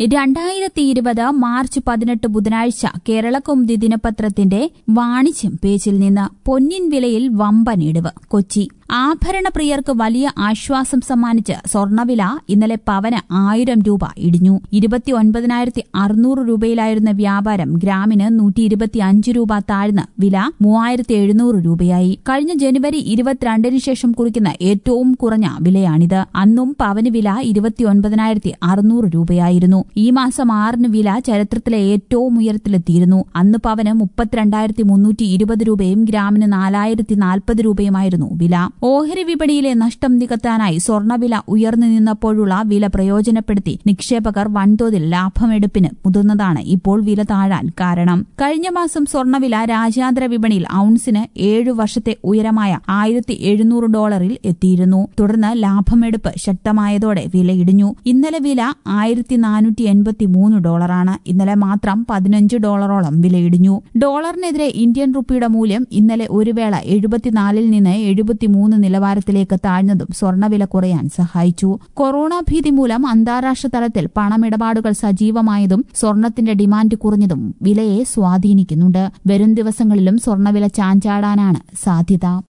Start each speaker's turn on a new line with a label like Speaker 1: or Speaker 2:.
Speaker 1: 2020 March 18 ബുധനാഴ്ച കേരളകൗമുദി ദിനപത്രത്തിന്റെ വാണിജ്യം പേജിൽ നിന്ന് പൊന്നിൻ വിലയിൽ വമ്പൻ ഇടിവ്. കൊച്ചി. ആഭരണപ്രിയർക്ക് വലിയ ആശ്വാസം സമ്മാനിച്ച് സ്വർണ്ണവില ഇന്നലെ പവന് 1000 രൂപ ഇടിഞ്ഞു. 29,600 രൂപയിലായിരുന്ന വ്യാപാരം ഗ്രാമിന് 125 രൂപ താഴ്ന്ന് വില 3,700 രൂപയായി. കഴിഞ്ഞ ജനുവരി 22 ശേഷം കുറിക്കുന്ന ഏറ്റവും കുറഞ്ഞ വിലയാണിത്. അന്നും പവന് വില 29,600 രൂപയായിരുന്നു. ഈ മാസം 6-ന് വില ചരിത്രത്തിലെ ഏറ്റവും ഉയരത്തിലെത്തിയിരുന്നു. അന്ന് പവന് 32,320 രൂപയും ഗ്രാമിന് 4,040 രൂപയുമായിരുന്നു വില. ഓഹരി വിപണിയിലെ നഷ്ടം നികത്താനായി സ്വർണ്ണവില ഉയർന്നു നിന്നപ്പോഴുള്ള വില പ്രയോജനപ്പെടുത്തി നിക്ഷേപകർ വൻതോതിൽ ലാഭമെടുപ്പിന് മുതിർന്നതാണ് ഇപ്പോൾ വില താഴാൻ കാരണം. കഴിഞ്ഞ മാസം സ്വർണ്ണവില രാജ്യാന്തര വിപണിയിൽ ഔൺസിന് 7 വർഷത്തെ ഉയരമായ $1,700 എത്തിയിരുന്നു. തുടർന്ന് ലാഭമെടുപ്പ് ശക്തമായതോടെ വില ഇടിഞ്ഞു. ഇന്നലെ വില $1,483. ഇന്നലെ മാത്രം $15 വില ഇടിഞ്ഞു. ഡോളറിനെതിരെ ഇന്ത്യൻ റുപ്പിയുടെ മൂല്യം ഇന്നലെ ഒരു വേള 74-ൽ നിന്ന് 73 നിലവാരത്തിലേക്ക് താഴ്ന്നതും സ്വർണ്ണവില കുറയാൻ സഹായിച്ചു. കൊറോണ ഭീതി മൂലം അന്താരാഷ്ട്ര തലത്തിൽ പണമിടപാടുകൾ സജീവമായതും സ്വർണ്ണത്തിന്റെ ഡിമാൻഡ് കുറഞ്ഞതും വിലയെ സ്വാധീനിക്കുന്നുണ്ട്. വരും ദിവസങ്ങളിലും സ്വർണ്ണവില ചാഞ്ചാടാനാണ് സാധ്യത.